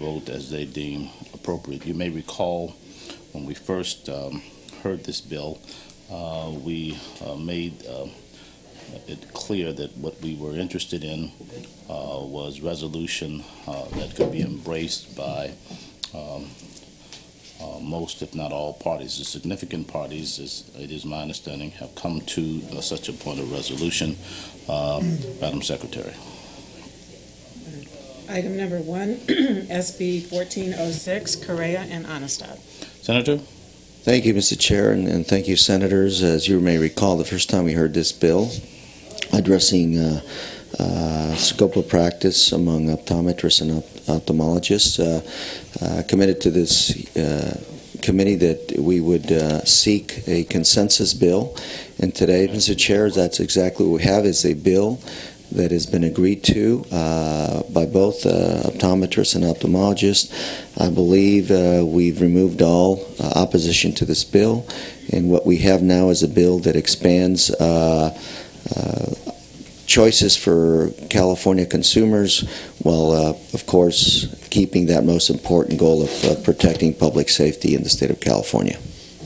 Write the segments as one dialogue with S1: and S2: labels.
S1: vote as they deem appropriate. You may recall when we first heard this bill, we made it clear that what we were interested in was resolution that could be embraced by most, if not all, parties. The significant parties, as it is my understanding, have come to such a point of resolution. Madam Secretary.
S2: Item number 1, SB 1406, Correa and Onestad.
S1: Senator?
S3: Thank you, Mr. Chair, and thank you, Senators. As you may recall, the first time we heard this bill addressing scope of practice among optometrists and ophthalmologists, committed to this committee that we would seek a consensus bill. And today, Mr. Chair, that's exactly what we have, is a bill that has been agreed to by both optometrists and ophthalmologists. I believe we've removed all opposition to this bill, and what we have now is a bill that expands choices for California consumers, while, of course, keeping that most important goal of protecting public safety in the state of California.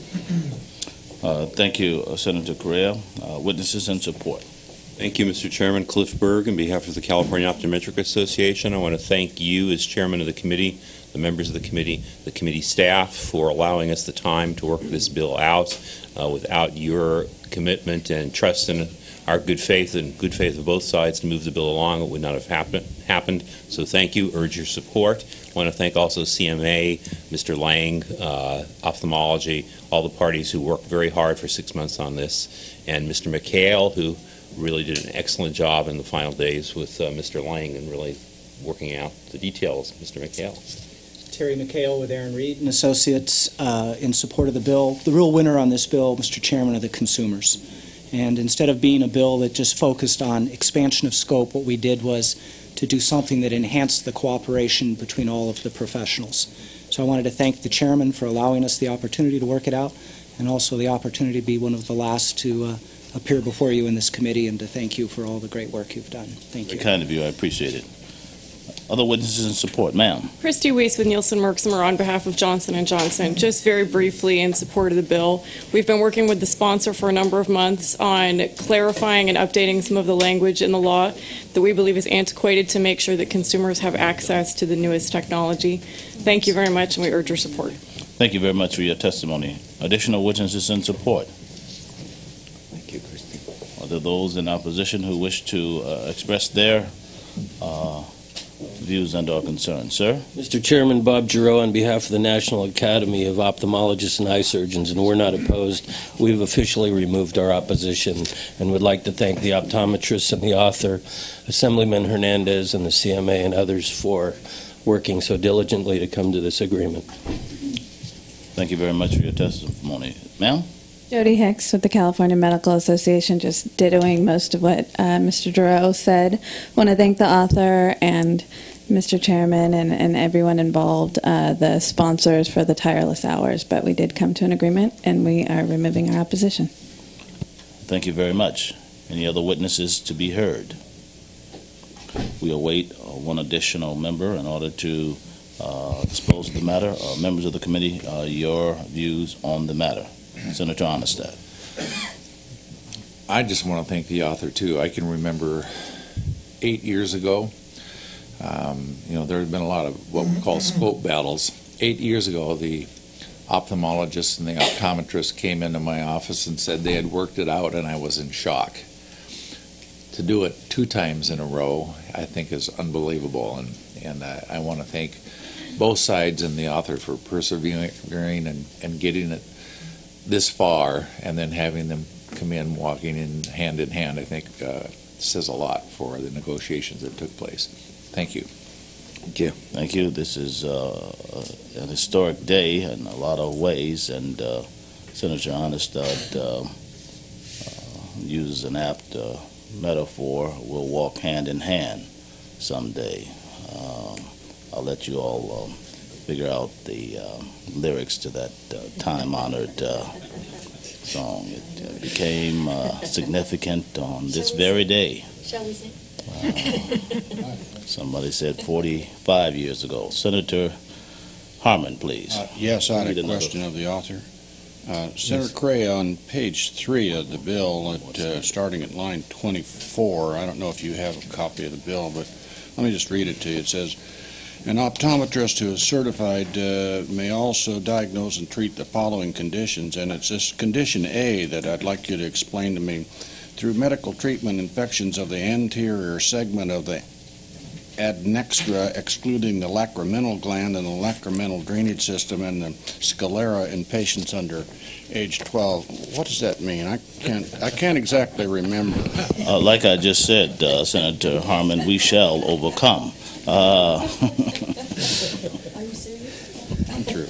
S1: Thank you, Senator Correa. Witnesses in support.
S4: Thank you, Mr. Chairman. Cliff Berg, on behalf of the California Optometric Association, I want to thank you as chairman of the committee, the members of the committee staff, for allowing us the time to work this bill out. Without your commitment and trust in our good faith and good faith of both sides to move the bill along, it would not have happened. So thank you. Urge your support. I want to thank also CMA, Mr. Lang, ophthalmology, all the parties who worked very hard for 6 months on this, and Mr. McHale, who really did an excellent job in the final days with Mr. Lang and really working out the details. Mr. McHale.
S5: Terry McHale with Aaron Reed and Associates in support of the bill. The real winner on this bill, Mr. Chairman, are the consumers. And instead of being a bill that just focused on expansion of scope, what we did was to do something that enhanced the cooperation between all of the professionals. So I wanted to thank the chairman for allowing us the opportunity to work it out, and also the opportunity to be one of the last to appear before you in this committee, and to thank you for all the great work you've done. Thank you.
S1: Very kind of you. I appreciate it. Other witnesses in support. Ma'am.
S6: Christy Weiss with Nielsen Merksimer on behalf of Johnson & Johnson. Just very briefly in support of the bill. We've been working with the sponsor for a number of months on clarifying and updating some of the language in the law that we believe is antiquated to make sure that consumers have access to the newest technology. Thank you very much, and we urge your support.
S1: Thank you very much for your testimony. Additional witnesses in support.
S3: Thank you, Christy.
S1: Are there those in opposition who wish to express their views and/or concerns? Sir?
S7: Mr. Chairman, Bob Giroux on behalf of the National Academy of Ophthalmologists and Eye Surgeons, and we're not opposed. We've officially removed our opposition and would like to thank the optometrists and the author, Assemblyman Hernandez, and the CMA and others for working so diligently to come to this agreement.
S1: Thank you very much for your testimony. Ma'am?
S8: Jody Hicks with the California Medical Association, just dittoing most of what Mr. Giroux said. Want to thank the author and Mr. Chairman and everyone involved, the sponsors for the tireless hours, but we did come to an agreement and we are removing our opposition.
S1: Thank you very much. Any other witnesses to be heard? We await one additional member in order to dispose of the matter. Members of the committee, your views on the matter. Senator Onestad.
S9: I just want to thank the author, too. I can remember 8 years ago, there had been a lot of what we call scope battles. 8 years ago, the ophthalmologist and the optometrist came into my office and said they had worked it out, and I was in shock. To do it 2 times in a row, I think, is unbelievable, and I want to thank both sides and the author for persevering and getting it this far, and then having them come in walking in hand, I think says a lot for the negotiations that took place. Thank you.
S3: Thank you.
S1: Thank you. This is an historic day in a lot of ways, and Senator Onestad uses an apt metaphor. We'll walk hand in hand someday. I'll let you all figure out the lyrics to that time-honored song. It became significant on this very day.
S10: Shall we sing?
S1: Somebody said 45 years ago. Senator Harmon, please.
S10: Yes, I had
S1: Read
S10: a
S1: another.
S10: question of the author. Senator Correa, on page 3 of the bill, starting at line 24, I don't know if you have a copy of the bill, but let me just read it to you. It says, "An optometrist who is certified may also diagnose and treat the following conditions," and it's this condition A that I'd like you to explain to me. "Through medical treatment, infections of the anterior segment of the adnextra, excluding the lacriminal gland and the lacriminal drainage system and the sclera in patients under age 12. What does that mean? I can't exactly remember.
S1: Like I just said, Senator Harmon, we shall overcome.
S10: I'm through.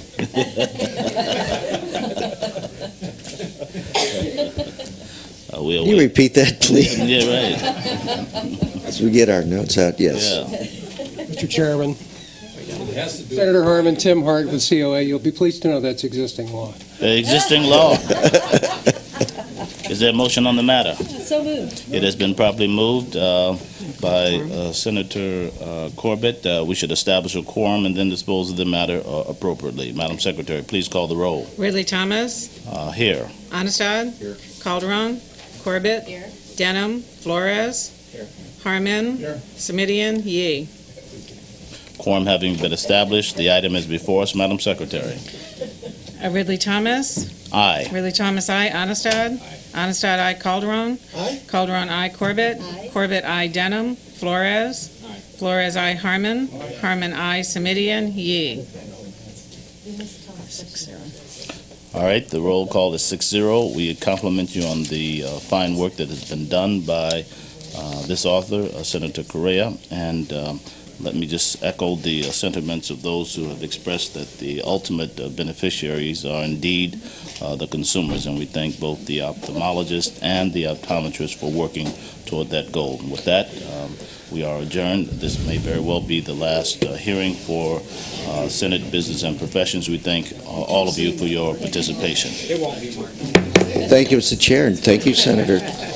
S1: We'll
S3: Can you
S1: wait.
S3: repeat that, please?
S1: Yeah, right.
S3: As we get our notes out, yes.
S1: Yeah.
S11: Mr. Chairman, Senator Harmon, Tim Hart with COA. You'll be pleased to know that's existing law.
S1: The existing law. Is there a motion on the matter?
S12: So moved.
S1: It has been properly moved by Senator Corbett. We should establish a quorum and then dispose of the matter appropriately. Madam Secretary, please call the roll.
S2: Ridley Thomas,
S1: Here.
S2: Onestad, Calderon, Corbett, Denham, Flores, Harmon, Semidion, Yee.
S1: Quorum having been established, the item is before us. Madam Secretary.
S2: Ridley Thomas,
S1: Aye.
S2: Ridley Thomas, aye. Onestad, Onestad, aye. Calderon, Calderon, aye. Corbett, Corbett, aye. Denham, Flores, Flores, aye. Harmon, Harmon, aye. Semidion, Yee.
S1: All right, the roll call is 6-0. We compliment you on the fine work that has been done by this author, Senator Correa, and let me just echo the sentiments of those who have expressed that the ultimate beneficiaries are indeed the consumers, and we thank both the ophthalmologist and the optometrist for working toward that goal. And with that, we are adjourned. This may very well be the last hearing for Senate Business and Professions. We thank all of you for your participation.
S3: Thank you, Mr. Chair, and thank you, Senator